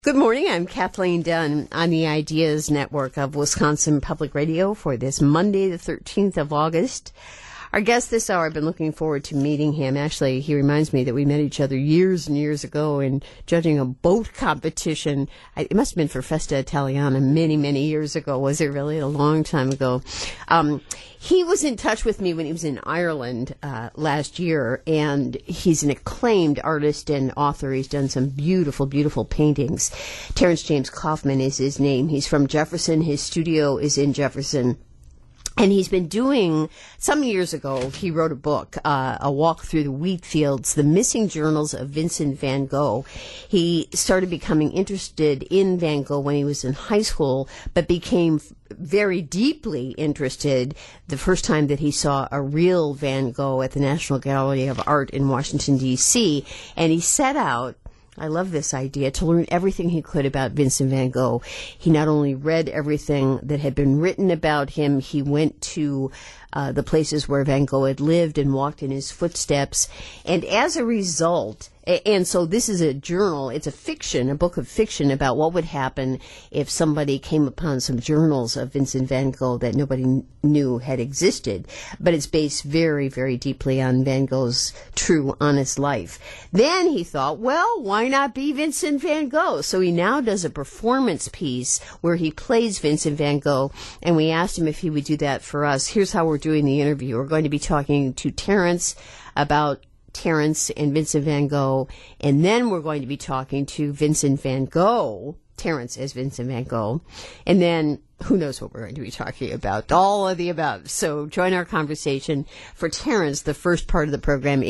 Good morning. I'm Kathleen Dunn on the Ideas Network of Wisconsin Public Radio for this Monday, the 13th of August. Our guest this hour, I've been looking forward to meeting him. Actually, he reminds me that we met each other years and years ago in judging a boat competition. It must have been for Festa Italiana many, many years ago. Was it really? A long time ago. He was in touch with me when he was in Ireland last year, and he's an acclaimed artist and author. He's done some beautiful, beautiful paintings. Terence James Kaufman is his name. He's from Jefferson. His studio is in Jefferson. And he's been doing, some years ago, he wrote a book, A Walk Through the Wheat Fields, The Missing Journals of Vincent van Gogh. He started becoming interested in Van Gogh when he was in high school, but became very deeply interested the first time that he saw a real Van Gogh at the National Gallery of Art in Washington, D.C., and he set out, I love this idea, to learn everything he could about Vincent van Gogh. He not only read everything that had been written about him, he went to the places where Van Gogh had lived and walked in his footsteps. And as a result, and so this is a journal, it's a fiction, a book of fiction about what would happen if somebody came upon some journals of Vincent van Gogh that nobody knew had existed. But it's based very, very deeply on Van Gogh's true, honest life. Then he thought, well, why not be Vincent van Gogh? So he now does a performance piece where he plays Vincent van Gogh, and we asked him if he would do that for us. Here's how we're doing the interview. We're going to be talking to Terence about Terence and Vincent van Gogh, and then we're going to be talking to Vincent van Gogh, Terence as Vincent van Gogh, and then who knows what we're going to be talking about, all of the above. So join our conversation. For Terence, the first part of the program,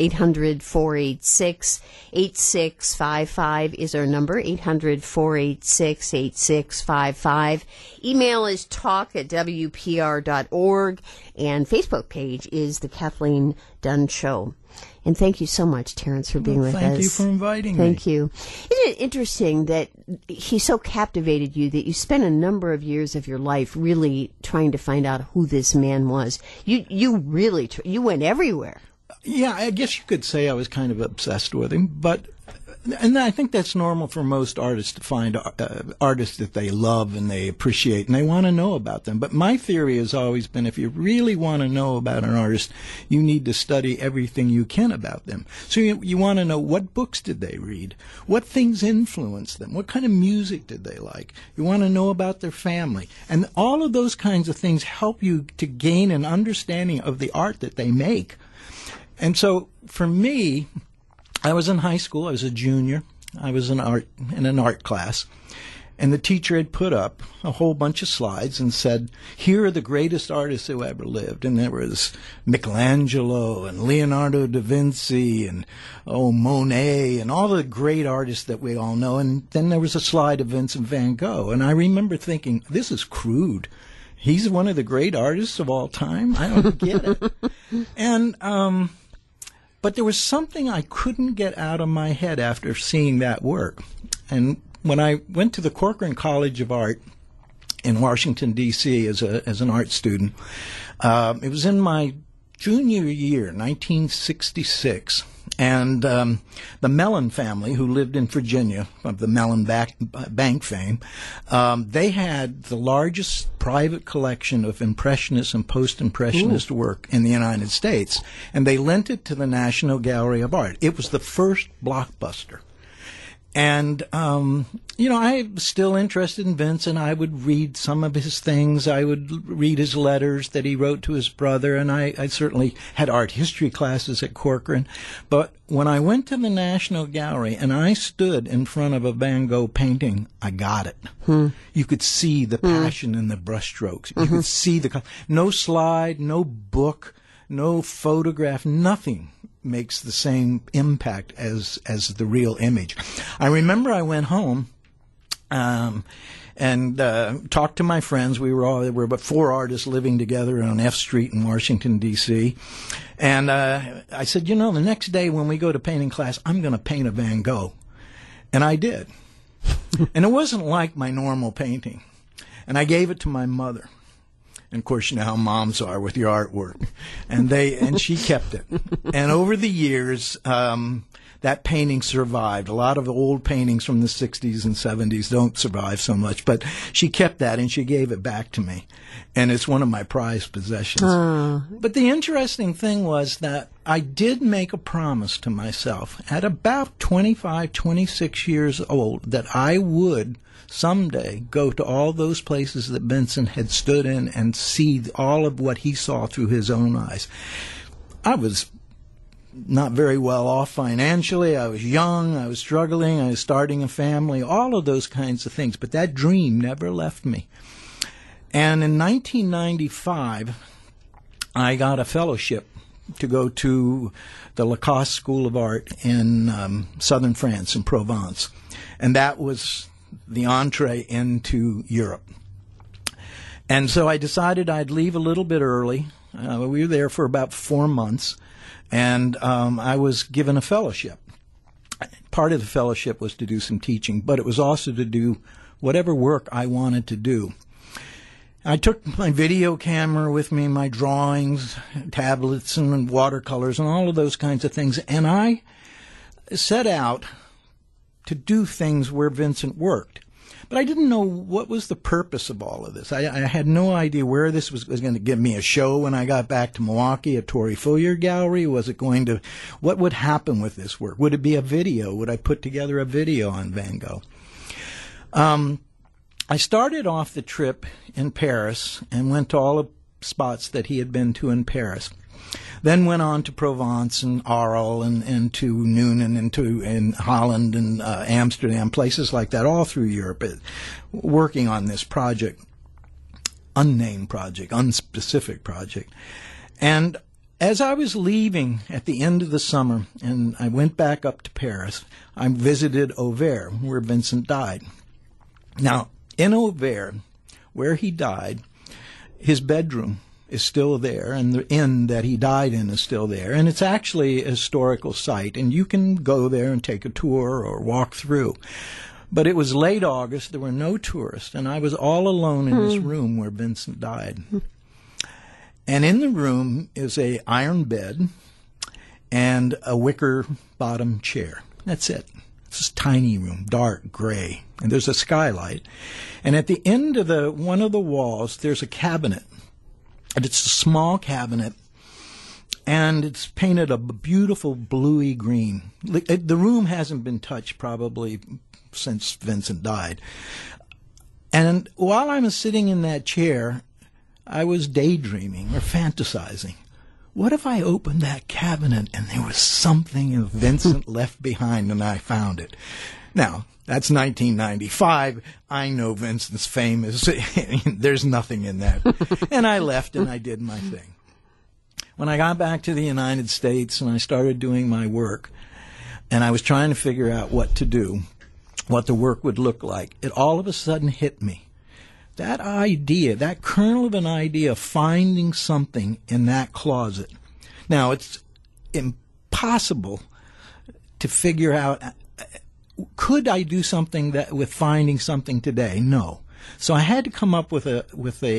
800-486-8655 is our number, 800-486-8655. Email is talk@wpr.org, and Facebook page is The Kathleen Dunn Show. And thank you so much, Terence, for being with us. Thank you for inviting me. Thank you. Isn't it interesting that he so captivated you that you spent a number of years of your life really trying to find out who this man was? You really you went everywhere. Yeah, I guess you could say I was kind of obsessed with him, and I think that's normal for most artists to find artists that they love and they appreciate and they want to know about them. But my theory has always been if you really want to know about an artist, you need to study everything you can about them. So you want to know what books did they read, what things influenced them, what kind of music did they like. You want to know about their family. And all of those kinds of things help you to gain an understanding of the art that they make. And so for me, I was in high school. I was a junior. I was in an art class. And the teacher had put up a whole bunch of slides and said, here are the greatest artists who ever lived. And there was Michelangelo and Leonardo da Vinci and, Monet and all the great artists that we all know. And then there was a slide of Vincent van Gogh. And I remember thinking, this is crude. He's one of the great artists of all time? I don't get it. And, but there was something I couldn't get out of my head after seeing that work. And when I went to the Corcoran College of Art in Washington, D.C. as an art student, it was in my junior year, 1966. And the Mellon family, who lived in Virginia, of the Mellon Bank fame, they had the largest private collection of Impressionist and Post-Impressionist work in the United States. And they lent it to the National Gallery of Art. It was the first blockbuster. And, I was still interested in Vincent. I would read some of his things. I would read his letters that he wrote to his brother. And I certainly had art history classes at Corcoran. But when I went to the National Gallery and I stood in front of a Van Gogh painting, I got it. You could see the passion in the brushstrokes. You could see no slide, no book, no photograph, nothing makes the same impact as the real image. I remember I went home and talked to my friends. There were about 4 artists living together on F Street in Washington, D.C. And I said, the next day when we go to painting class, I'm going to paint a Van Gogh. And I did. And it wasn't like my normal painting. And I gave it to my mother. And of course, you know how moms are with your artwork. And she kept it. And over the years, that painting survived. A lot of old paintings from the 60s and 70s don't survive so much, but she kept that and she gave it back to me. And it's one of my prized possessions. But the interesting thing was that I did make a promise to myself at about 25, 26 years old that I would someday go to all those places that Vincent had stood in and see all of what he saw through his own eyes. I was not very well off financially. I was young. I was struggling. I was starting a family, all of those kinds of things. But that dream never left me. And in 1995, I got a fellowship to go to the Lacoste School of Art in southern France, in Provence. And that was the entree into Europe. And so I decided I'd leave a little bit early. We were there for about 4 months, and I was given a fellowship. Part of the fellowship was to do some teaching, but it was also to do whatever work I wanted to do. I took my video camera with me, my drawings, tablets, and watercolors, and all of those kinds of things, and I set out to do things where Vincent worked. But I didn't know what was the purpose of all of this. I had no idea where this was going to give me a show when I got back to Milwaukee, a Torrey Filliard gallery. Was it going to, what would happen with this work? Would it be a video? Would I put together a video on Van Gogh? I started off the trip in Paris and went to all the spots that he had been to in Paris. Then went on to Provence and Arles and to Nuenen and in Holland and Amsterdam, places like that, all through Europe, working on this project, unnamed project, unspecific project. And as I was leaving at the end of the summer, and I went back up to Paris, I visited Auvers, where Vincent died. Now, in Auvers, where he died, his bedroom is still there, and the inn that he died in is still there. And it's actually a historical site, and you can go there and take a tour or walk through. But it was late August, there were no tourists, and I was all alone in this room where Vincent died. And in the room is a iron bed and a wicker bottom chair. That's it. It's this tiny room, dark gray, and there's a skylight. And at the end of one of the walls, there's a cabinet. And it's a small cabinet, and it's painted a beautiful bluey green. The room hasn't been touched probably since Vincent died. And while I was sitting in that chair, I was daydreaming or fantasizing. What if I opened that cabinet and there was something of Vincent left behind and I found it? Now, that's 1995. I know Vincent's fame is, there's nothing in that. And I left and I did my thing. When I got back to the United States and I started doing my work, and I was trying to figure out what to do, what the work would look like, it all of a sudden hit me. That idea, that kernel of an idea of finding something in that closet. Now, it's impossible to figure out, could I do something that with finding something today? No. So I had to come up with an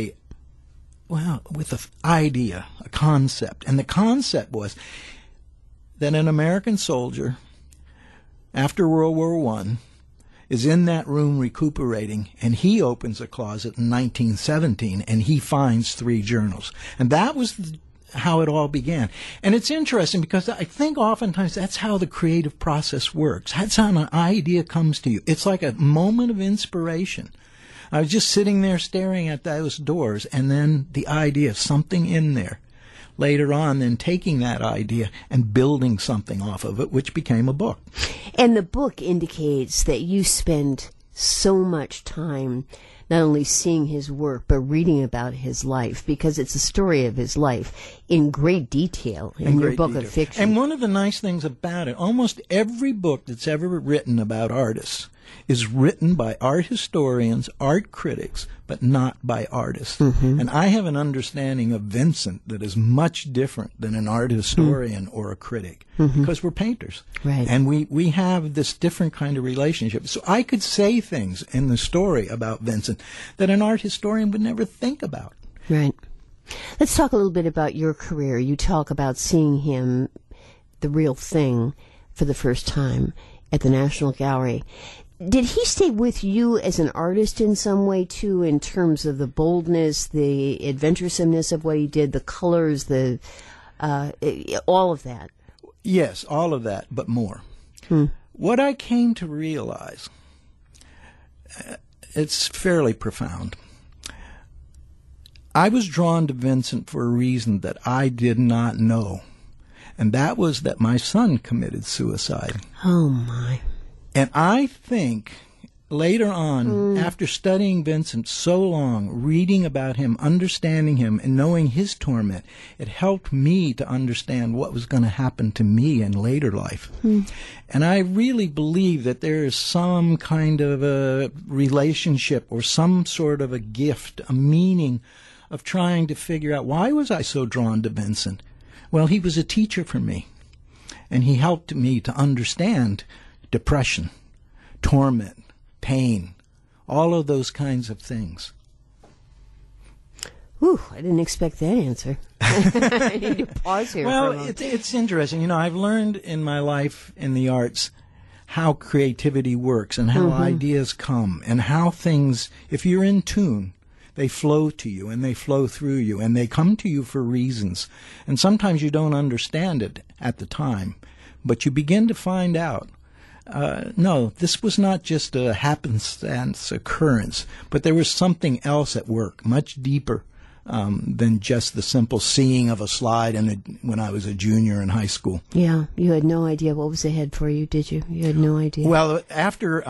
idea, a concept. And the concept was that an American soldier after World War I is in that room recuperating, and he opens a closet in 1917 and he finds 3 journals. And that was how it all began. And it's interesting because I think oftentimes that's how the creative process works. That's how an idea comes to you. It's like a moment of inspiration. I was just sitting there staring at those doors, and then the idea of something in there. Later on, then taking that idea and building something off of it, which became a book. And the book indicates that you spend so much time not only seeing his work, but reading about his life, because it's a story of his life in great detail in your book of fiction. And one of the nice things about it, almost every book that's ever written about artists is written by art historians, art critics, but not by artists. Mm-hmm. And I have an understanding of Vincent that is much different than an art historian or a critic, because we're painters. Right. And we have this different kind of relationship. So I could say things in the story about Vincent that an art historian would never think about. Right. Let's talk a little bit about your career. You talk about seeing him, the real thing, for the first time at the National Gallery. Did he stay with you as an artist in some way, too, in terms of the boldness, the adventuresomeness of what he did, the colors, all of that? Yes, all of that, but more. What I came to realize, it's fairly profound. I was drawn to Vincent for a reason that I did not know, and that was that my son committed suicide. Oh, my. And I think later on, after studying Vincent so long, reading about him, understanding him, and knowing his torment, it helped me to understand what was going to happen to me in later life. And I really believe that there is some kind of a relationship or some sort of a gift, a meaning of trying to figure out, why was I so drawn to Vincent? Well, he was a teacher for me, and he helped me to understand depression, torment, pain, all of those kinds of things. Ooh, I didn't expect that answer. I need to pause here. Well, it's interesting. You know, I've learned in my life in the arts how creativity works and how ideas come and how things, if you're in tune, they flow to you and they flow through you and they come to you for reasons. And sometimes you don't understand it at the time, but you begin to find out, no, this was not just a happenstance occurrence, but there was something else at work, much deeper than just the simple seeing of a slide when I was a junior in high school. Yeah, you had no idea what was ahead for you, did you? You had no idea. Well, after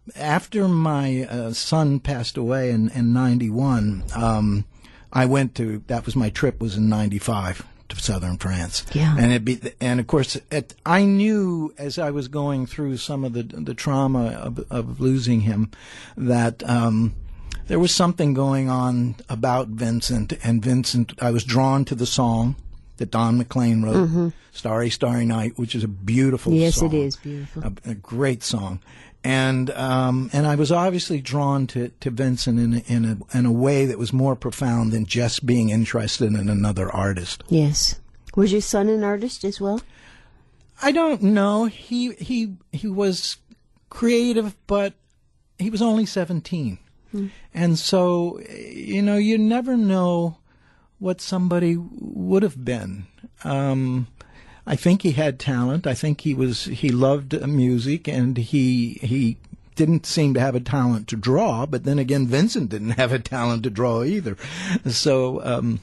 my son passed away in 91, I went to, that was my trip, was in 95 to southern France. Yeah. And of course, I knew as I was going through some of the trauma of losing him that there was something going on about Vincent, and Vincent, I was drawn to the song that Don McLean wrote, Starry, Starry Night, which is a beautiful song. Yes, it is beautiful. A great song. And I was obviously drawn to Vincent in a way that was more profound than just being interested in another artist. Yes. Was your son an artist as well? I don't know. He was creative, but he was only 17. And so, you know, you never know what somebody would have been. I think he had talent. I think he loved music, and he didn't seem to have a talent to draw. But then again, Vincent didn't have a talent to draw either. So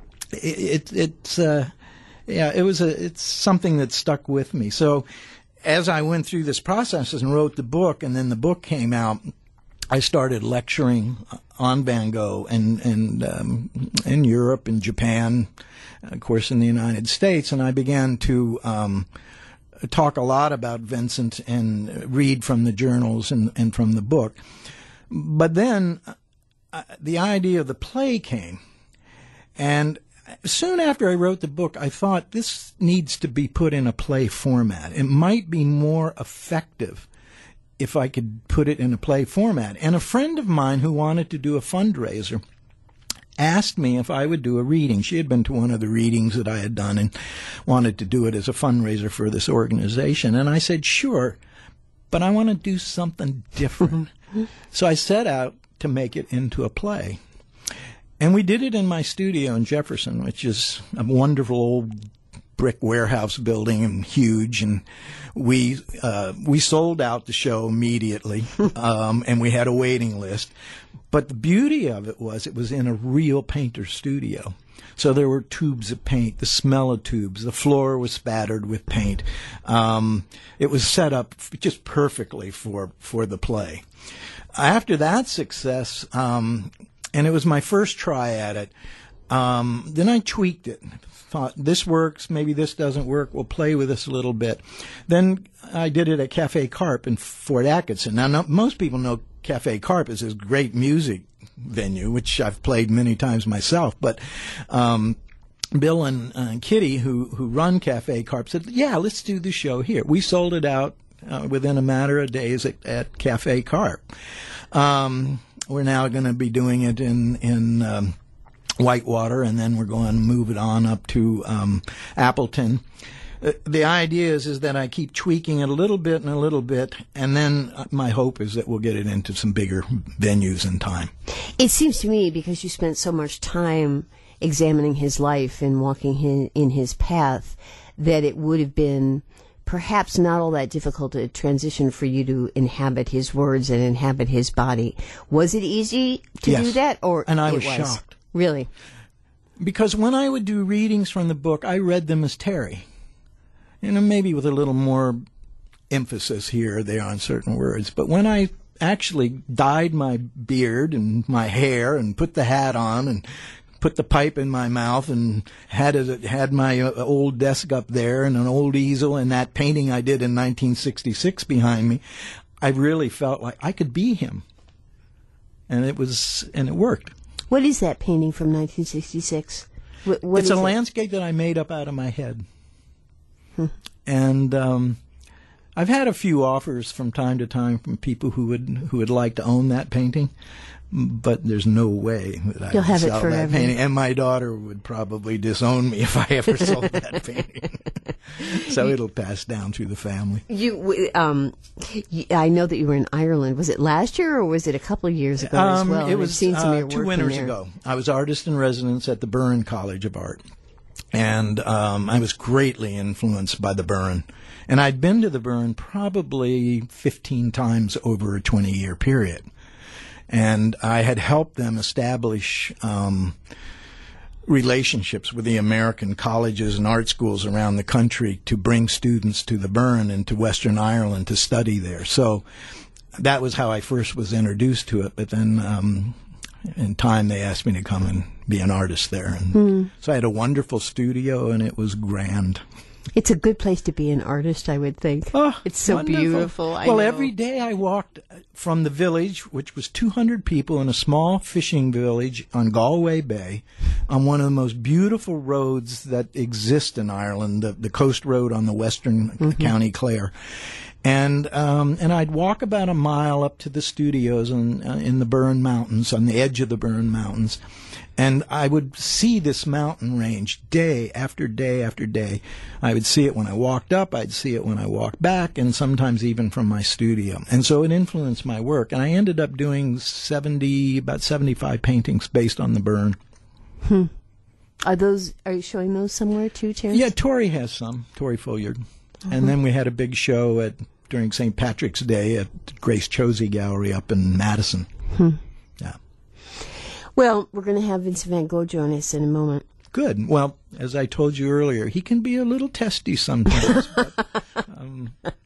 it's something that stuck with me. So as I went through this process and wrote the book, and then the book came out, I started lecturing on Van Gogh in Europe and Japan, of course, in the United States, and I began to talk a lot about Vincent and read from the journals and from the book. But then the idea of the play came, and soon after I wrote the book, I thought this needs to be put in a play format. It might be more effective if I could put it in a play format. And a friend of mine who wanted to do a fundraiser asked me if I would do a reading. She had been to one of the readings that I had done and wanted to do it as a fundraiser for this organization. And I said, sure, but I want to do something different. So I set out to make it into a play. And we did it in my studio in Jefferson, which is a wonderful old brick warehouse building and huge, and we sold out the show immediately, and we had a waiting list. But the beauty of it was in a real painter studio. So there were tubes of paint, the smell of tubes, the floor was spattered with paint. It was set up just perfectly for the play. After that success, and it was my first try at it, then I tweaked it. Thought, this works, maybe this doesn't work, we'll play with this a little bit. Then I did it at Cafe Carp in Fort Atkinson. Now, most people know Cafe Carp is this great music venue, which I've played many times myself, but Bill and Kitty, who run Cafe Carp, said, yeah, let's do the show here. We sold it out within a matter of days at Cafe Carp. We're now going to be doing it in Whitewater, and then we're going to move it on up to Appleton. The idea is that I keep tweaking it a little bit and a little bit, and then my hope is that we'll get it into some bigger venues in time. It seems to me, because you spent so much time examining his life and walking in his path, that it would have been perhaps not all that difficult to transition for you to inhabit his words and inhabit his body. Was it easy to do that? And I was shocked. Really? Because when I would do readings from the book, I read them as Terry. Maybe with a little more emphasis here or there on certain words. But when I actually dyed my beard and my hair and put the hat on and put the pipe in my mouth and had my old desk up there and an old easel and that painting I did in 1966 behind me, I really felt like I could be him. And it worked. What is that painting from 1966? It's a landscape that I made up out of my head. And I've had a few offers from time to time from people who would like to own that painting, but there's no way that I would sell that painting. And my daughter would probably disown me if I ever sold that painting. So it'll pass down through the family. I know that you were in Ireland. Was it last year or was it a couple of years ago as well? It was 2 winters ago. I was artist in residence at the Burren College of Art. And I was greatly influenced by the Burren. And I'd been to the Burren probably 15 times over a 20-year period. And I had helped them establish relationships with the American colleges and art schools around the country to bring students to the Burren and to Western Ireland to study there. So that was how I first was introduced to it. But then in time, they asked me to come and be an artist there. And so I had a wonderful studio, and it was grand. It's a good place to be an artist, I would think. Oh, it's so wonderful. Beautiful. Well, every day I walked from the village, which was 200 people in a small fishing village on Galway Bay, on one of the most beautiful roads that exist in Ireland, the coast road on the western County Clare. And I'd walk about a mile up to the studios in the Burren Mountains, on the edge of the Burren Mountains. And I would see this mountain range day after day after day. I would see it when I walked up, I'd see it when I walked back, and sometimes even from my studio. And so it influenced my work. And I ended up doing about 75 paintings based on the Burren. Are you showing those somewhere too, Terence? Yeah, Tori has some, Tori Folliard. And then we had a big show during St. Patrick's Day at Grace Chosey Gallery up in Madison. Yeah. Well, we're going to have Vincent van Gogh join us in a moment. Good. Well, as I told you earlier, he can be a little testy sometimes. But,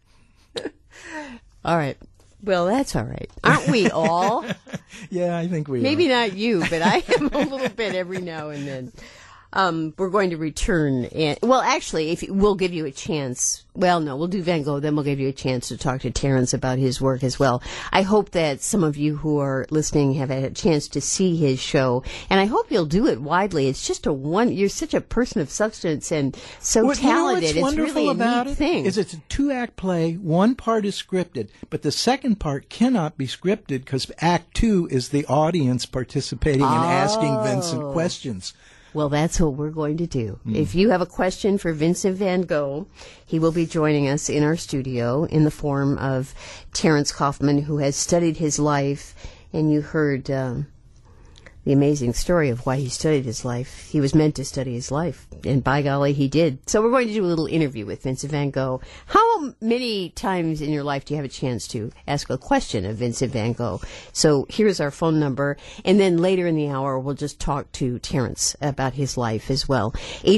all right. Well, that's all right. Aren't we all? Yeah, I think we are. Maybe not you, but I am a little bit every now and then. We're going to return, actually, we'll give you a chance. Well, no, we'll do Van Gogh, then we'll give you a chance to talk to Terence about his work as well. I hope that some of you who are listening have had a chance to see his show, and I hope you'll do it widely. It's just you're such a person of substance and so talented. It's really a neat thing. It's a 2-act play. One part is scripted, but the second part cannot be scripted because Act 2 is the audience participating and asking Vincent questions. Well, that's what we're going to do. If you have a question for Vincent van Gogh, he will be joining us in our studio in the form of Terence Kaufman, who has studied his life, and you heard the amazing story of why he studied his life. He was meant to study his life, and by golly, he did. So we're going to do a little interview with Vincent van Gogh. How many times in your life do you have a chance to ask a question of Vincent van Gogh? So here's our phone number, and then later in the hour, we'll just talk to Terence about his life as well.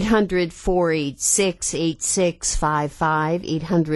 800-486-8655,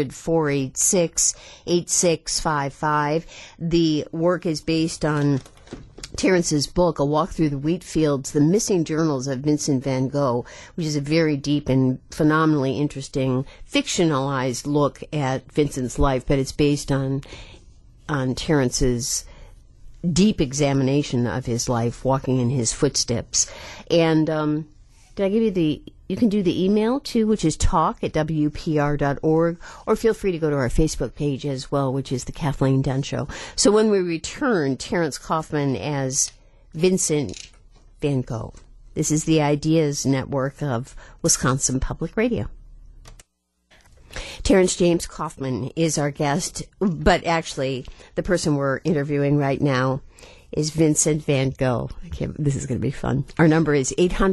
800-486-8655. The work is based on Terence's book, A Walk Through the Wheat Fields, The Missing Journals of Vincent van Gogh, which is a very deep and phenomenally interesting fictionalized look at Vincent's life, but it's based on Terence's deep examination of his life, walking in his footsteps. And did I give you you can do the email too, which is talk@wpr.org, or feel free to go to our Facebook page as well, which is The Kathleen Dunn Show. So when we return, Terence Kaufman as Vincent van Gogh. This is the Ideas Network of Wisconsin Public Radio. Terrence James Kaufman is our guest, but actually the person we're interviewing right now is Vincent van Gogh. This is going to be fun. Our number is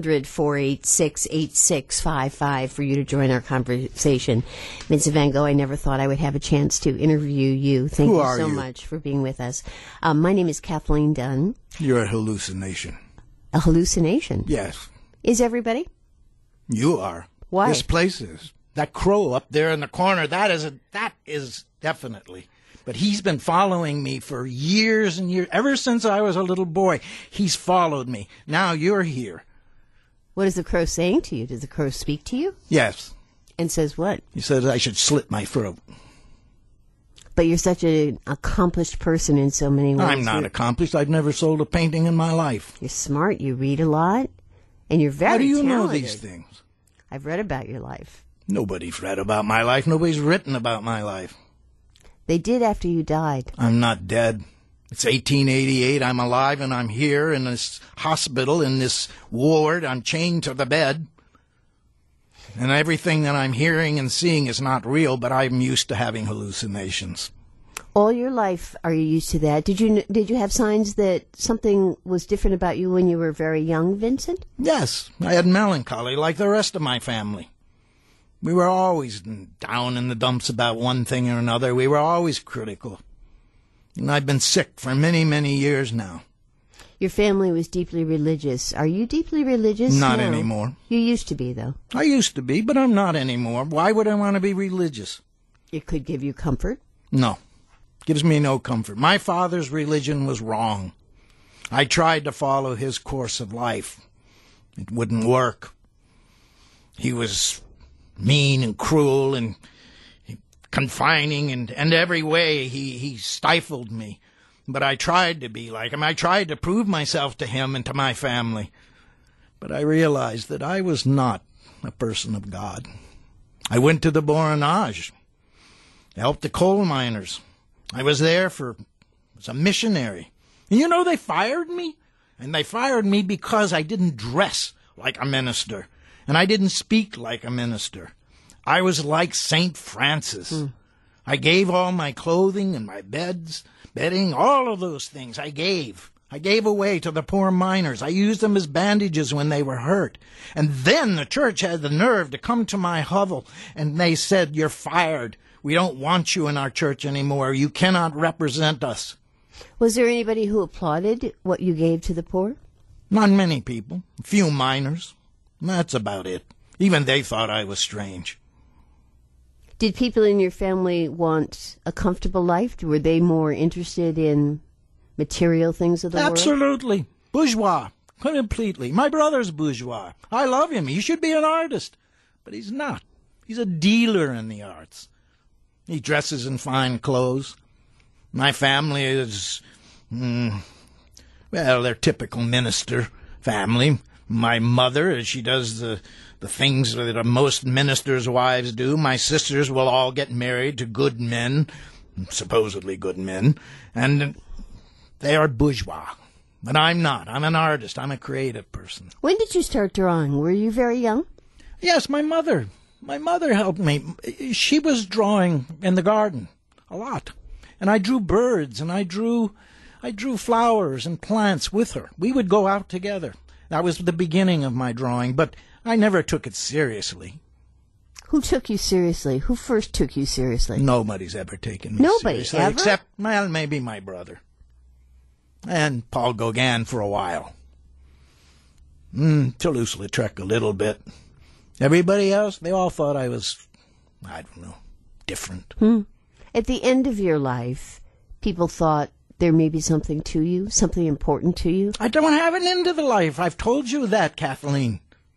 800-486-8655 for you to join our conversation. Vincent van Gogh, I never thought I would have a chance to interview you. Thank you so much for being with us. My name is Kathleen Dunn. You're a hallucination. A hallucination? Yes. Is everybody? You are. Why? This place is. That crow up there in the corner, that is definitely. But he's been following me for years and years. Ever since I was a little boy, he's followed me. Now you're here. What is the crow saying to you? Does the crow speak to you? Yes. And says what? He says I should slit my throat. But you're such an accomplished person in so many ways. I'm not accomplished. I've never sold a painting in my life. You're smart. You read a lot. And you're very talented. How do you know these things? I've read about your life. Nobody's read about my life. Nobody's written about my life. They did after you died. I'm not dead. It's 1888. I'm alive and I'm here in this hospital, in this ward. I'm chained to the bed. And everything that I'm hearing and seeing is not real, but I'm used to having hallucinations. All your life, are you used to that? Did you have signs that something was different about you when you were very young, Vincent? Yes. I had melancholy like the rest of my family. We were always down in the dumps about one thing or another. We were always critical. And I've been sick for many, many years now. Your family was deeply religious. Are you deeply religious? Not No. anymore. You used to be, though. I used to be, but I'm not anymore. Why would I want to be religious? It could give you comfort. No. Gives me no comfort. My father's religion was wrong. I tried to follow his course of life. It wouldn't work. He was mean and cruel and confining, and every way he stifled me. But I tried to be like him. I tried to prove myself to him and to my family. But I realized that I was not a person of God. I went to the Borinage, helped the coal miners. I was there as a missionary. And you know, they fired me. And they fired me because I didn't dress like a minister. And I didn't speak like a minister. I was like St. Francis. I gave all my clothing and my bedding, all of those things I gave. I gave away to the poor miners. I used them as bandages when they were hurt. And then the church had the nerve to come to my hovel, and they said, "You're fired. We don't want you in our church anymore. You cannot represent us." Was there anybody who applauded what you gave to the poor? Not many people. A few miners. That's about it. Even they thought I was strange. Did people in your family want a comfortable life? Were they more interested in material things of the world? Absolutely. Bourgeois. Completely. My brother's bourgeois. I love him. He should be an artist. But he's not. He's a dealer in the arts. He dresses in fine clothes. My family is, they're typical minister family. My mother, she does the things that most ministers' wives do. My sisters will all get married to good men, supposedly good men, and they are bourgeois. But I'm not. I'm an artist. I'm a creative person. When did you start drawing? Were you very young? Yes, my mother. My mother helped me. She was drawing in the garden a lot. And I drew birds, and I drew flowers and plants with her. We would go out together. That was the beginning of my drawing, but I never took it seriously. Who took you seriously? Who first took you seriously? Nobody's ever taken me Nobody, seriously. ever? Except, well, maybe my brother. And Paul Gauguin for a while. Toulouse-Lautrec a little bit. Everybody else, they all thought I was, I don't know, different. At the end of your life, people thought there may be something to you, something important to you. I don't have an end to the life. I've told you that, Kathleen.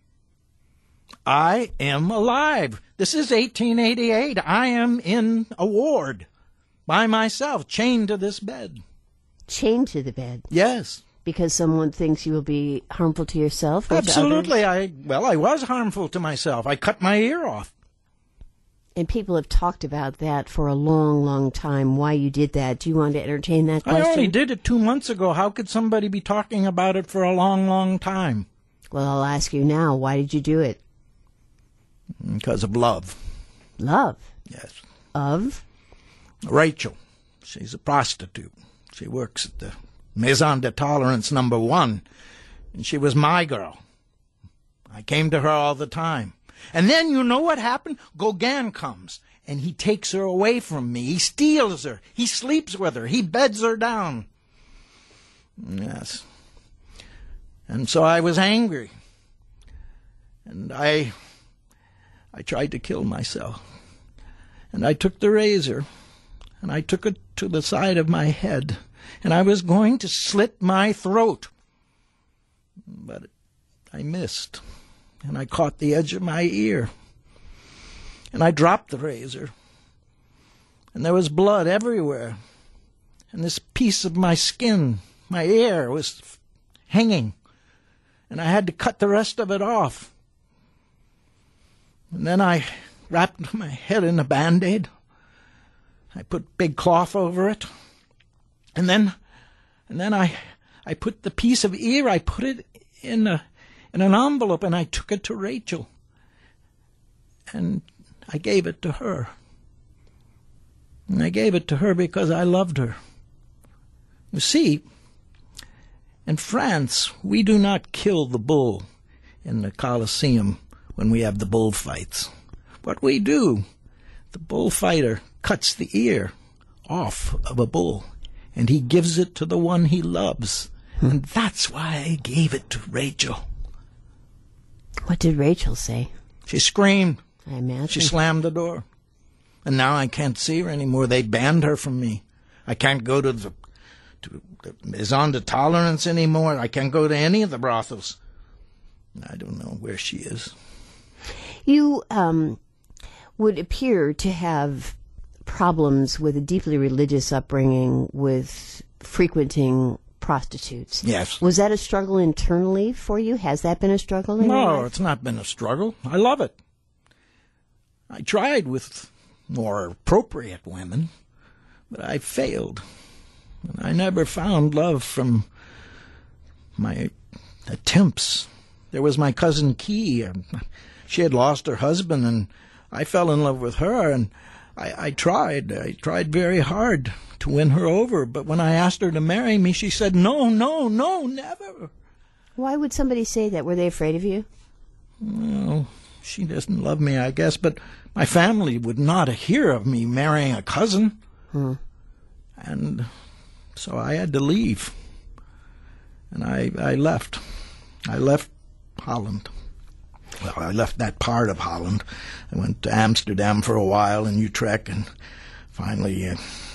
I am alive. This is 1888. I am in a ward by myself, chained to this bed. Chained to the bed? Yes. Because someone thinks you will be harmful to yourself? Or Absolutely. to others? I was harmful to myself. I cut my ear off. And people have talked about that for a long, long time, why you did that. Do you want to entertain that question? I only did it 2 months ago. How could somebody be talking about it for a long, long time? Well, I'll ask you now, why did you do it? Because of love. Love? Yes. Of? Rachel. She's a prostitute. She works at the Maison de Tolerance number 1. And she was my girl. I came to her all the time. And then you know what happened? Gauguin comes, and he takes her away from me. He steals her. He sleeps with her. He beds her down. Yes. And so I was angry. And I tried to kill myself. And I took the razor, and I took it to the side of my head, and I was going to slit my throat. But I missed, and I caught the edge of my ear. And I dropped the razor, and there was blood everywhere. And this piece of my skin, my ear, was hanging, and I had to cut the rest of it off. And then I wrapped my head in a Band-Aid. I put big cloth over it. And then I put the piece of ear, I put it in an envelope, and I took it to Rachel. And I gave it to her. And I gave it to her because I loved her. You see, in France, we do not kill the bull in the Colosseum when we have the bullfights. What we do, the bullfighter cuts the ear off of a bull, and he gives it to the one he loves. And that's why I gave it to Rachel. What did Rachel say? She screamed. I imagine. She slammed the door. And now I can't see her anymore. They banned her from me. I can't go to the Maison de Tolerance anymore. I can't go to any of the brothels. I don't know where she is. You would appear to have problems with a deeply religious upbringing, with frequenting prostitutes. Yes. Was that a struggle internally for you? Has that been a struggle in your No, life? it's not been a struggle. I love it. I tried with more appropriate women, but I failed. And I never found love from my attempts. There was my cousin Key. She had lost her husband, and I fell in love with her, and I tried very hard to win her over. But when I asked her to marry me, she said, no, never. Why would somebody say that? Were they afraid of you? Well, she doesn't love me, I guess, but my family would not hear of me marrying a cousin. And so I had to leave. And I left. I left Holland. Well, I left that part of Holland. I went to Amsterdam for a while and Utrecht, and finally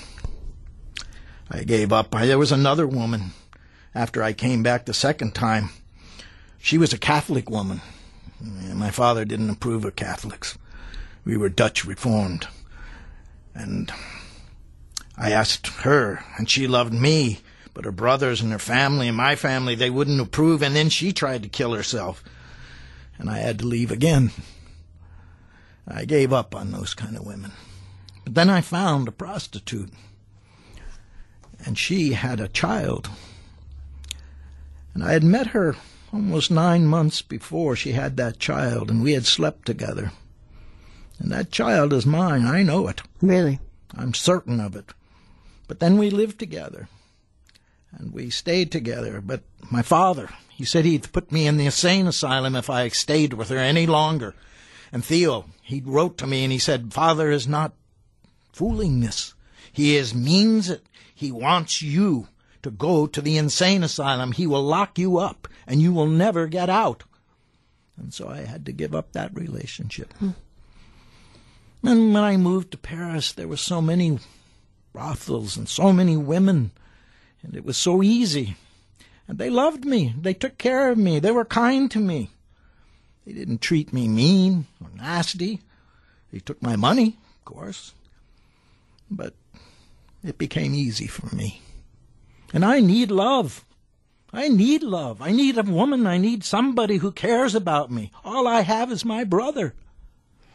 I gave up. There was another woman after I came back the second time. She was a Catholic woman. My father didn't approve of Catholics. We were Dutch Reformed. And I asked her, and she loved me, but her brothers and her family and my family, they wouldn't approve, and then she tried to kill herself. And I had to leave again. I gave up on those kind of women. But then I found a prostitute, and she had a child. And I had met her almost 9 months before she had that child, and we had slept together. And that child is mine. I know it. Really? I'm certain of it. But then we lived together, and we stayed together. But my father, he said he'd put me in the insane asylum if I stayed with her any longer. And Theo, he wrote to me and he said, Father is not fooling this. He means it. He wants you to go to the insane asylum. He will lock you up and you will never get out. And so I had to give up that relationship. And when I moved to Paris, there were so many brothels and so many women, and it was so easy. And they loved me. They took care of me. They were kind to me. They didn't treat me mean or nasty. They took my money, of course. But it became easy for me. And I need love. I need love. I need a woman. I need somebody who cares about me. All I have is my brother.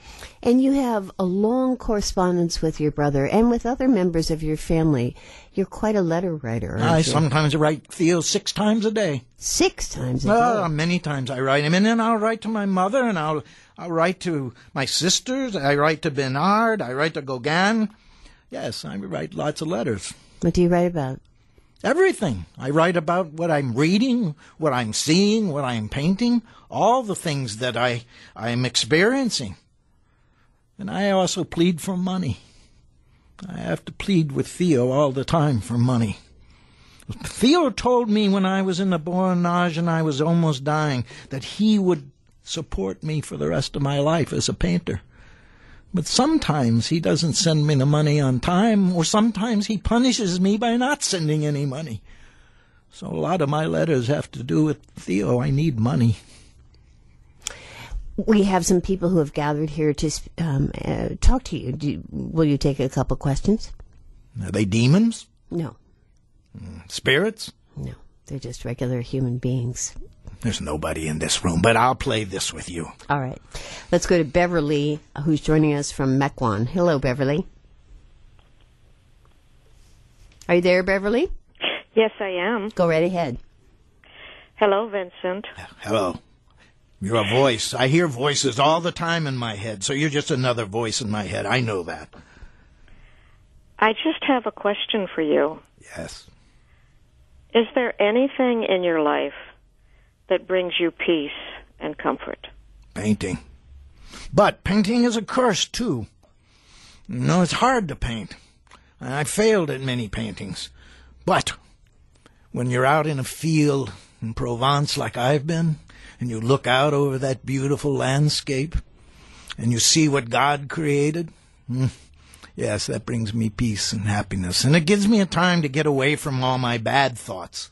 And you have a long correspondence with your brother and with other members of your family. You're quite a letter writer, aren't I you? sometimes write Theo 6 times a day. 6 times a day? Many times I write him. And then I'll write to my mother, and I'll write to my sisters. I write to Bernard. I write to Gauguin. Yes, I write lots of letters. What do you write about? Everything. I write about what I'm reading, what I'm seeing, what I'm painting, all the things that I'm experiencing. And I also plead for money. I have to plead with Theo all the time for money. Theo told me when I was in the Borinage and I was almost dying that he would support me for the rest of my life as a painter. But sometimes he doesn't send me the money on time, or sometimes he punishes me by not sending any money. So a lot of my letters have to do with Theo. I need money. We have some people who have gathered here to talk to you. Will you take a couple questions? Are they demons? No. Spirits? No. They're just regular human beings. There's nobody in this room, but I'll play this with you. All right. Let's go to Beverly, who's joining us from Mequon. Hello, Beverly. Are you there, Beverly? Yes, I am. Go right ahead. Hello, Vincent. Hello. You're a voice. I hear voices all the time in my head, so you're just another voice in my head. I know that. I just have a question for you. Yes. Is there anything in your life that brings you peace and comfort? Painting. But painting is a curse, too. No, it's hard to paint. I failed at many paintings. But when you're out in a field in Provence like I've been, and you look out over that beautiful landscape, and you see what God created, yes, that brings me peace and happiness. And it gives me a time to get away from all my bad thoughts.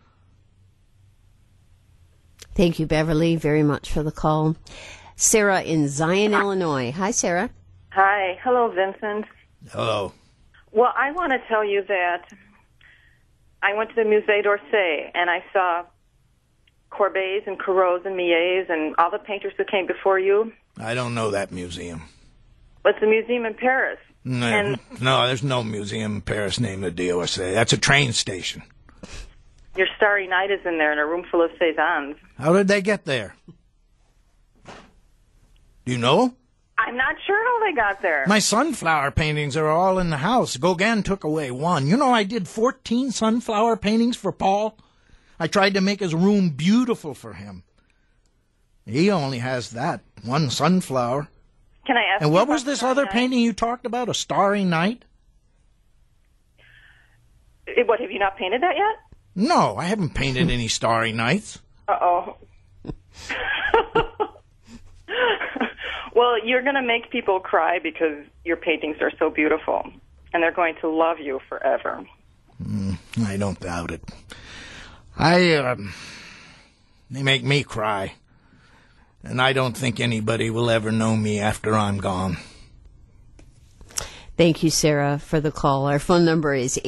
Thank you, Beverly, very much for the call. Sarah in Zion, Illinois. Hi, Sarah. Hi. Hello, Vincent. Hello. Well, I want to tell you that I went to the Musée d'Orsay, and I saw Courbets and Corrots and Millets and all the painters who came before you. I don't know that museum. But it's a museum in Paris. No, there's no museum in Paris named the d'Orsay. That's a train station. Your Starry Night is in there in a room full of Cézannes. How did they get there? Do you know? I'm not sure how they got there. My sunflower paintings are all in the house. Gauguin took away one. You know, I did 14 sunflower paintings for Paul. I tried to make his room beautiful for him. He only has that one sunflower. Can I ask And you what about was this Starry other Night? painting you talked about? A Starry Night? What, have you not painted that yet? No, I haven't painted any Starry Nights. Uh-oh. Well, you're going to make people cry because your paintings are so beautiful, and they're going to love you forever. I don't doubt it. They make me cry. And I don't think anybody will ever know me after I'm gone. Thank you, Sarah, for the call. Our phone number is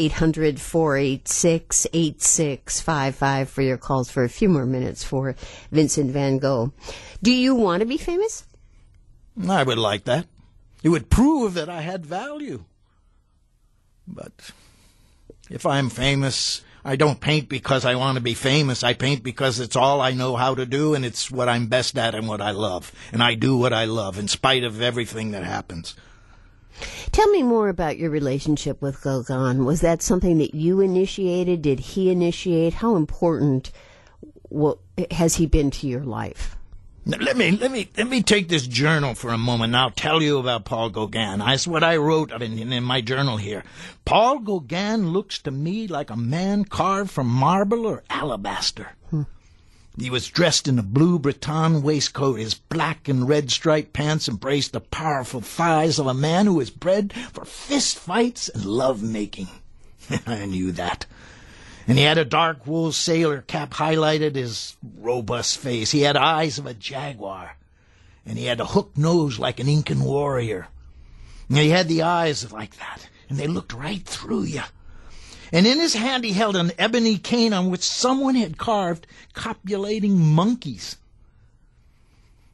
800-486-8655 for your calls for a few more minutes for Vincent van Gogh. Do you want to be famous? I would like that. It would prove that I had value. But if I'm famous, I don't paint because I want to be famous. I paint because it's all I know how to do, and it's what I'm best at and what I love. And I do what I love in spite of everything that happens. Tell me more about your relationship with Gauguin. Was that something that you initiated? Did he initiate? How important has he been to your life? Now, let me take this journal for a moment, and I'll tell you about Paul Gauguin. That's what I wrote in my journal here. Paul Gauguin looks to me like a man carved from marble or alabaster. He was dressed in a blue Breton waistcoat. His black and red striped pants embraced the powerful thighs of a man who was bred for fist fights and love-making. I knew that. And he had a dark wool sailor cap highlighted his robust face. He had eyes of a jaguar. And he had a hooked nose like an Incan warrior. And he had the eyes like that. And they looked right through you. And in his hand he held an ebony cane on which someone had carved copulating monkeys.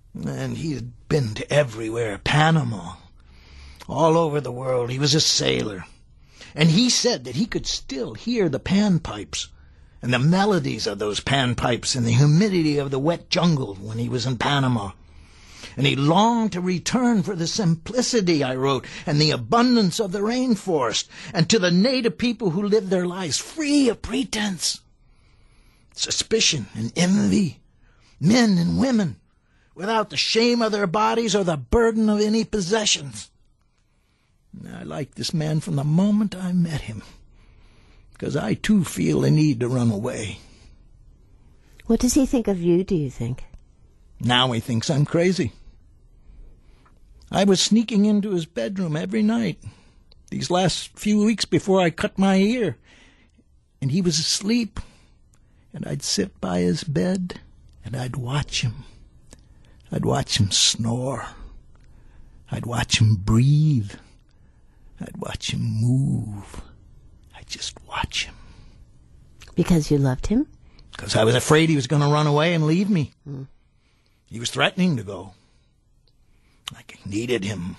And he had been to everywhere, Panama, all over the world. He was a sailor. And he said that he could still hear the panpipes and the melodies of those panpipes in the humidity of the wet jungle when he was in Panama. And he longed to return for the simplicity, I wrote, and the abundance of the rainforest, and to the native people who lived their lives free of pretense, suspicion, and envy, men and women, without the shame of their bodies or the burden of any possessions. I liked this man from the moment I met him, because I too feel a need to run away. What does he think of you, do you think? Now he thinks I'm crazy. I was sneaking into his bedroom every night, these last few weeks before I cut my ear, and he was asleep, and I'd sit by his bed, and I'd watch him. I'd watch him snore. I'd watch him breathe. I'd watch him move. I'd just watch him. Because you loved him? Because I was afraid he was going to run away and leave me. He was threatening to go. I needed him.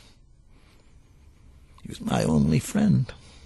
He was my only friend.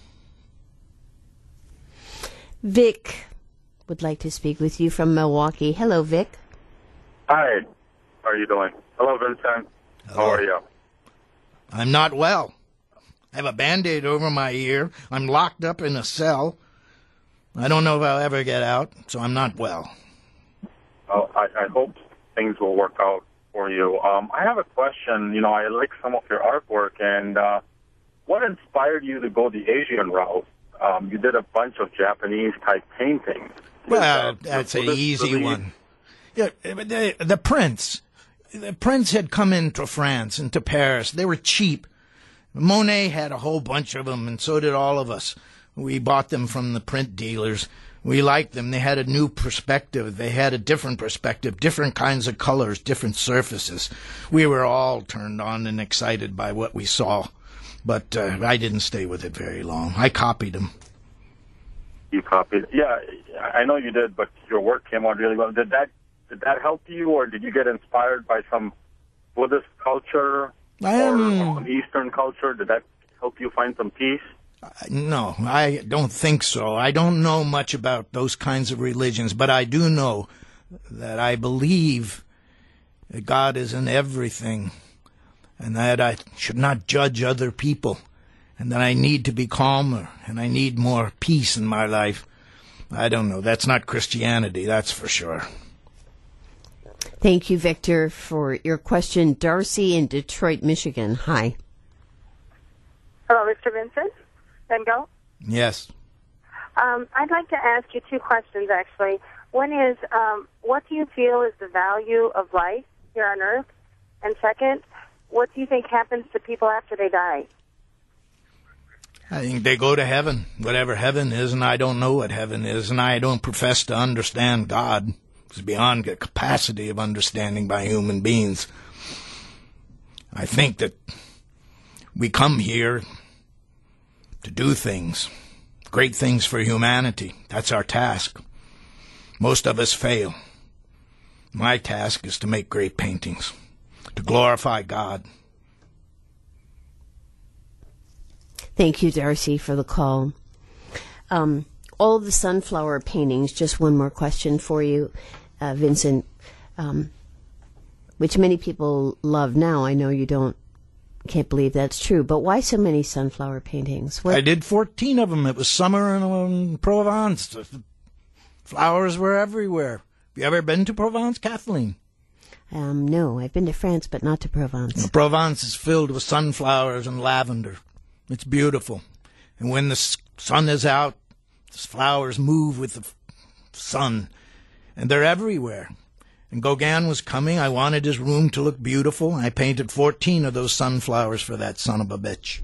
Vic would like to speak with you from Milwaukee. Hello, Vic. Hi. How are you doing? Hello, Vincent. Hello. How are you? I'm not well. I have a Band-Aid over my ear. I'm locked up in a cell. I don't know if I'll ever get out, so I'm not well. Oh, I hope things will work out for you. I have a question. You know, I like some of your artwork, and what inspired you to go the Asian route? You did a bunch of Japanese-type paintings. Well, that's an easy one. Yeah, the Prince. The Prince had come into France, into Paris. They were cheap. Monet had a whole bunch of them, and so did all of us. We bought them from the print dealers. We liked them. They had a new perspective. They had a different perspective, different kinds of colors, different surfaces. We were all turned on and excited by what we saw. But I didn't stay with it very long. I copied them. You copied? Yeah, I know you did, but your work came out really well. Did that help you, or did you get inspired by some Buddhist culture or Eastern culture? Did that help you find some peace? No, I don't think so. I don't know much about those kinds of religions, but I do know that I believe that God is in everything, and that I should not judge other people, and that I need to be calmer, and I need more peace in my life. I don't know. That's not Christianity, that's for sure. Thank you, Victor, for your question. Darcy in Detroit, Michigan. Hi. Hello, Mr. Vincent Van Gogh. Yes. I'd like to ask you two questions, actually. One is, what do you feel is the value of life here on Earth? And second, what do you think happens to people after they die? I think they go to heaven, whatever heaven is, and I don't know what heaven is, and I don't profess to understand God. It's beyond the capacity of understanding by human beings. I think that we come here to do things, great things for humanity. That's our task. Most of us fail. My task is to make great paintings, to glorify God. Thank you, Darcy, for the call. All the sunflower paintings, just one more question for you, Vincent, which many people love now. I know you can't believe that's true, but why so many sunflower paintings? I did 14 of them. It was summer in Provence. The flowers were everywhere. Have you ever been to Provence, Kathleen? No, I've been to France, but not to Provence. Provence is filled with sunflowers and lavender. It's beautiful. And when the sun is out, the flowers move with the sun, and they're everywhere. And Gauguin was coming. I wanted his room to look beautiful. I painted 14 of those sunflowers for that son of a bitch.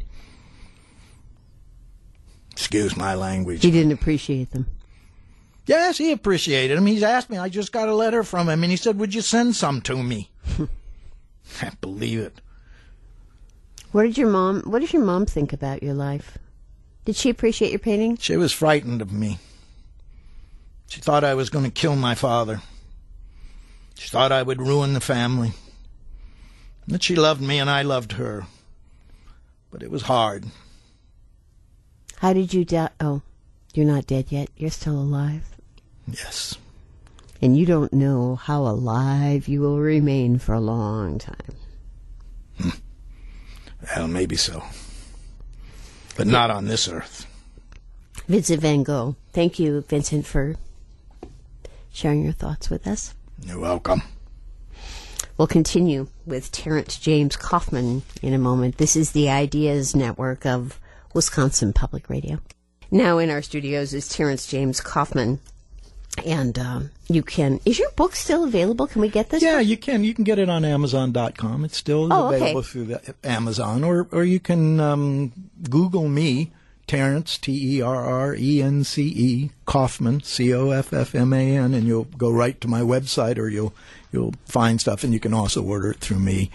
Excuse my language. He didn't appreciate them. Yes, he appreciated them. He's asked me. I just got a letter from him, and he said, would you send some to me? Can't believe it. What does your mom think about your life? Did she appreciate your painting? She was frightened of me. She thought I was going to kill my father. She thought I would ruin the family. That she loved me and I loved her. But it was hard. How did you die? Oh, you're not dead yet. You're still alive. Yes. And you don't know how alive you will remain for a long time. Well, maybe so. But not on this earth. Vincent van Gogh. Thank you, Vincent, for sharing your thoughts with us. You're welcome. We'll continue with Terrence James Kaufman in a moment. This is the Ideas Network of Wisconsin Public Radio. Now in our studios is Terrence James Kaufman. And is your book still available? Can we get this? Yeah, book? you can. You can get it on Amazon.com. It's still available through the Amazon. Or you can Google me, Terrence, Terrence, Kaufman, Coffman, and you'll go right to my website, or you'll find stuff, and you can also order it through me.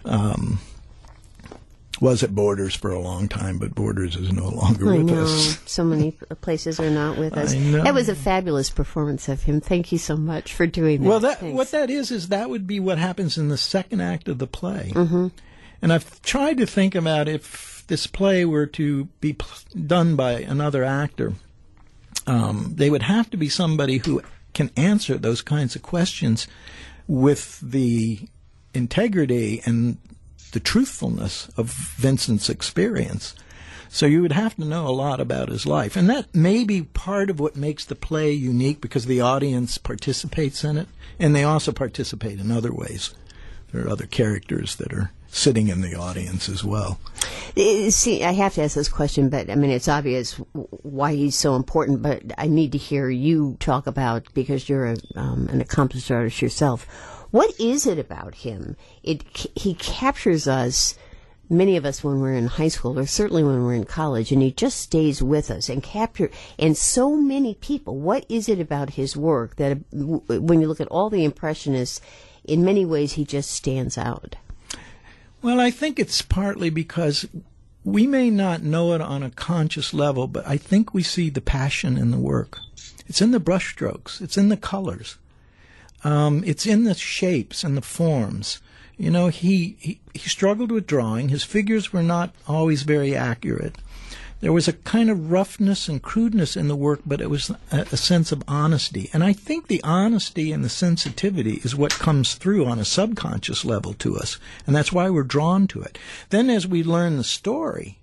Was at Borders for a long time, but Borders is no longer with us. So many places are not with us. I know. That was a fabulous performance of him. Thank you so much for doing that. Well, Thanks. what that is that would be what happens in the second act of the play. Mm-hmm. And I've tried to think about if this play were to be done by another actor, they would have to be somebody who can answer those kinds of questions with the integrity and the truthfulness of Vincent's experience. So you would have to know a lot about his life. And that may be part of what makes the play unique, because the audience participates in it, and they also participate in other ways. There are other characters that are sitting in the audience as well. See, I have to ask this question, but I mean, it's obvious why he's so important, but I need to hear you talk about, because you're an accomplished artist yourself, what is it about him? He captures us, many of us, when we're in high school, or certainly when we're in college, and he just stays with us and so many people. What is it about his work that, when you look at all the Impressionists, in many ways he just stands out? Well, I think it's partly because we may not know it on a conscious level, but I think we see the passion in the work. It's in the brushstrokes. It's in the colors. It's in the shapes and the forms. You know, he struggled with drawing. His figures were not always very accurate. There was a kind of roughness and crudeness in the work, but it was a sense of honesty. And I think the honesty and the sensitivity is what comes through on a subconscious level to us. And that's why we're drawn to it. Then as we learn the story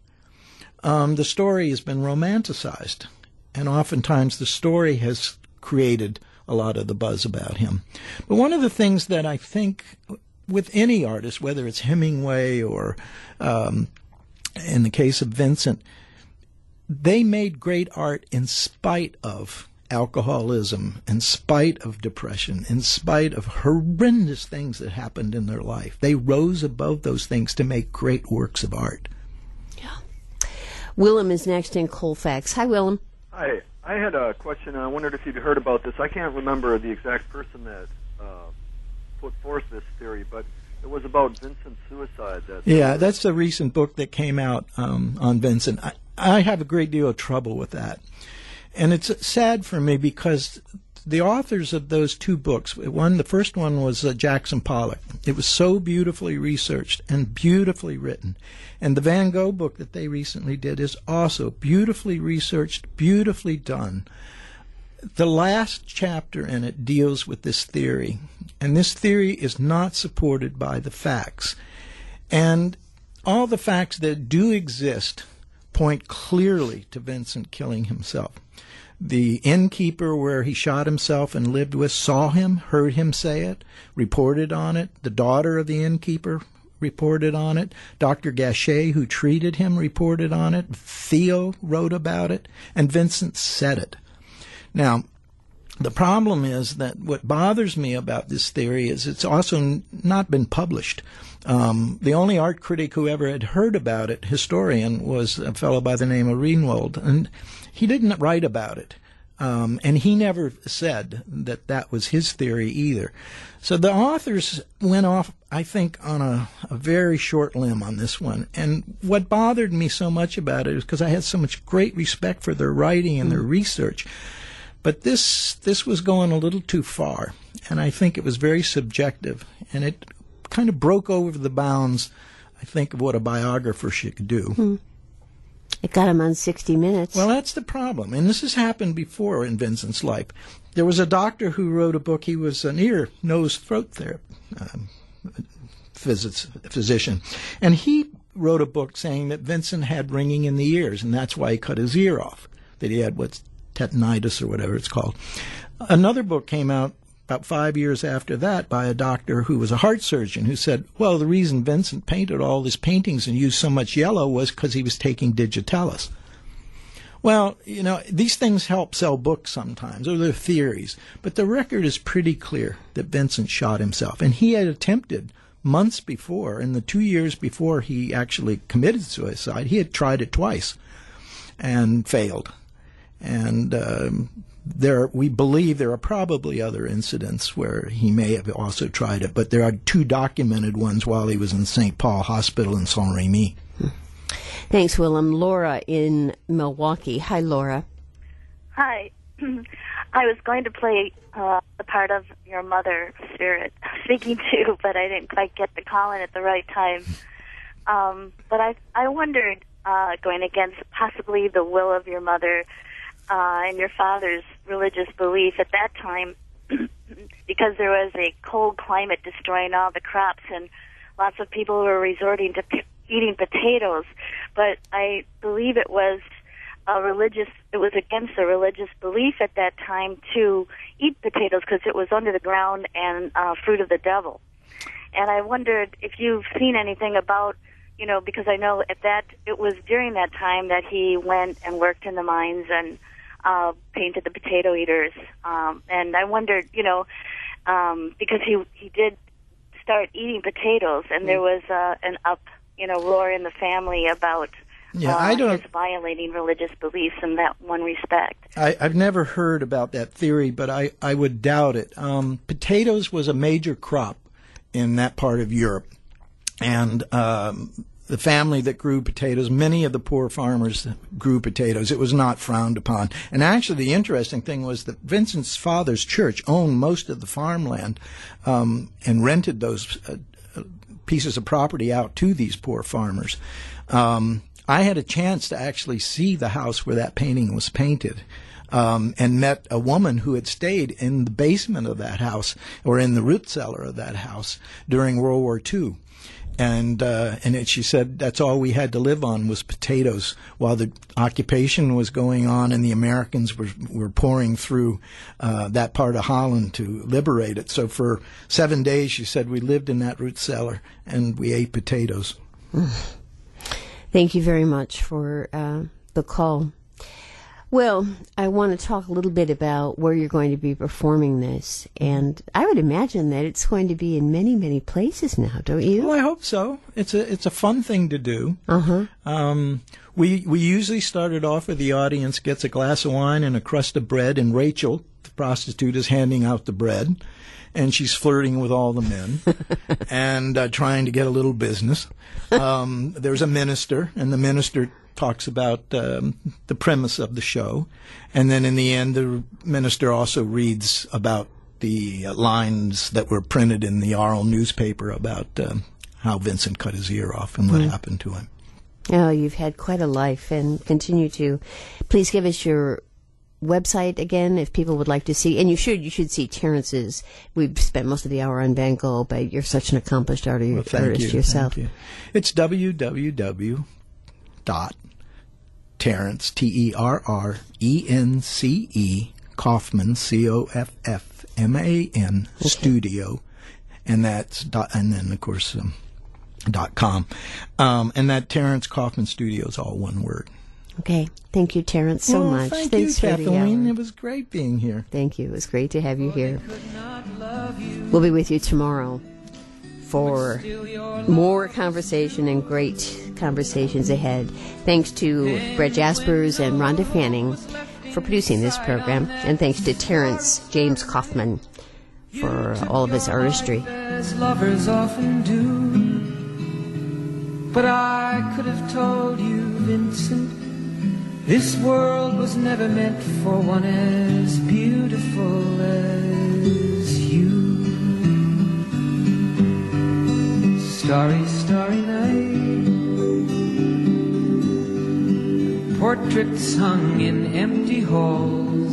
has been romanticized. And oftentimes the story has created a lot of the buzz about him. But one of the things that I think with any artist, whether it's Hemingway or in the case of Vincent, they made great art in spite of alcoholism, in spite of depression, in spite of horrendous things that happened in their life. They rose above those things to make great works of art. Yeah. Willem is next in Colfax. Hi, Willem. Hi. I had a question, and I wondered if you'd heard about this. I can't remember the exact person that put forth this theory, but it was about Vincent's suicide. That's a recent book that came out on Vincent. I have a great deal of trouble with that. And it's sad for me because the authors of those two books, the first one was Jackson Pollock. It was so beautifully researched and beautifully written. And the Van Gogh book that they recently did is also beautifully researched, beautifully done. The last chapter in it deals with this theory. And this theory is not supported by the facts. And all the facts that do exist point clearly to Vincent killing himself. The innkeeper where he shot himself and lived with saw him, heard him say it, reported on it. The daughter of the innkeeper reported on it. Dr. Gachet, who treated him, reported on it. Theo wrote about it. And Vincent said it. Now, the problem is that what bothers me about this theory is it's also not been published. The only art critic who ever had heard about it, historian, was a fellow by the name of Reinwald, and he didn't write about it. And he never said that that was his theory either. So the authors went off, I think, on a very short limb on this one. And what bothered me so much about it is because I had so much great respect for their writing and their research. But this was going a little too far, and I think it was very subjective, and it kind of broke over the bounds, I think, of what a biographer should do. It got him on 60 Minutes. Well, that's the problem. And this has happened before in Vincent's life. There was a doctor who wrote a book. He was an ear, nose, throat physician. And he wrote a book saying that Vincent had ringing in the ears, and that's why he cut his ear off, that he had what's tetanitis or whatever it's called. Another book came out about 5 years after that by a doctor who was a heart surgeon who said, well, the reason Vincent painted all his paintings and used so much yellow was because he was taking digitalis. Well, you know, these things help sell books sometimes, or they're theories, but the record is pretty clear that Vincent shot himself. And he had attempted months before, in the 2 years before he actually committed suicide, he had tried it twice and failed. And we believe there are probably other incidents where he may have also tried it, but there are 2 documented ones while he was in St. Paul Hospital in Saint-Rémy. Thanks, Willem. Laura in Milwaukee. Hi, Laura. Hi. I was going to play the part of your mother, Spirit, speaking to, but I didn't quite get the call in at the right time. But I wondered, going against possibly the will of your mother, and your father's religious belief at that time, because there was a cold climate destroying all the crops and lots of people were resorting to eating potatoes. But I believe it was against a religious belief at that time to eat potatoes because it was under the ground and fruit of the devil. And I wondered if you've seen anything about, you know, because I know it was during that time that he went and worked in the mines and painted the potato eaters. And I wondered, you know, because he did start eating potatoes, and there was an roar in the family about his violating religious beliefs in that one respect. I've never heard about that theory, but I would doubt it. Potatoes was a major crop in that part of Europe, and the family that grew potatoes, many of the poor farmers grew potatoes. It was not frowned upon. And actually, the interesting thing was that Vincent's father's church owned most of the farmland and rented those pieces of property out to these poor farmers. I had a chance to actually see the house where that painting was painted. And met a woman who had stayed in the basement of that house, or in the root cellar of that house, during World War II. And she said that's all we had to live on was potatoes while the occupation was going on and the Americans were pouring through that part of Holland to liberate it. So for 7 days, she said, we lived in that root cellar and we ate potatoes. Thank you very much for the call. Well, I want to talk a little bit about where you're going to be performing this, and I would imagine that it's going to be in many, many places now, don't you? Well, I hope so. It's a fun thing to do. We usually started off with the audience gets a glass of wine and a crust of bread, and Rachel, the prostitute, is handing out the bread, and she's flirting with all the men and trying to get a little business. There's a minister, and the minister talks about the premise of the show. And then in the end, the minister also reads about the lines that were printed in the Arl newspaper about how Vincent cut his ear off and what happened to him. Oh, you've had quite a life and continue to. Please give us your website again if people would like to see. And you should see Terence's. We've spent most of the hour on Van Gogh, but you're such an accomplished artist yourself. Thank you. It's www.Terence, Terrence, Kaufman, Koffman, studio, and then of course .com, and that Terrence Kaufman Studio is all one word. Okay, thank you, Terrence, so much. Thanks you, Kathleen. It was great being here. Thank you. It was great to have you here. We'll be with you tomorrow for more conversation and great conversations ahead. Thanks to Brett Jaspers and Rhonda Fanning for producing this program, and thanks to Terrence James Kaufman for all of his artistry. As lovers often do, but I could have told you, Vincent, this world was never meant for one as beautiful as you. starry, starry night. Portraits hung in empty halls,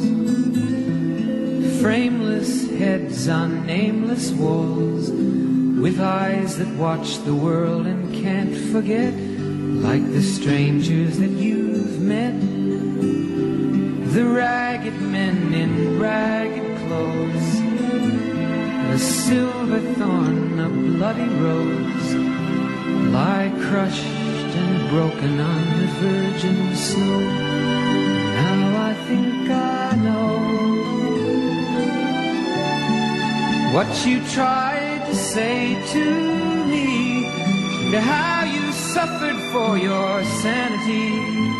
frameless heads on nameless walls, with eyes that watch the world and can't forget, like the strangers that you've met. The ragged men in ragged clothes, a silver thorn, a bloody rose, lie crushed and broken on the virgin snow. Now I think I know what you tried to say to me, and how you suffered for your sanity,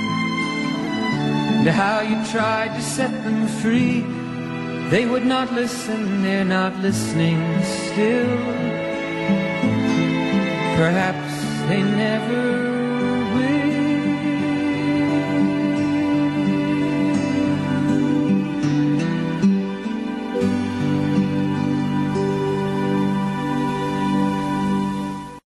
and how you tried to set them free. They would not listen, they're not listening still. Perhaps they never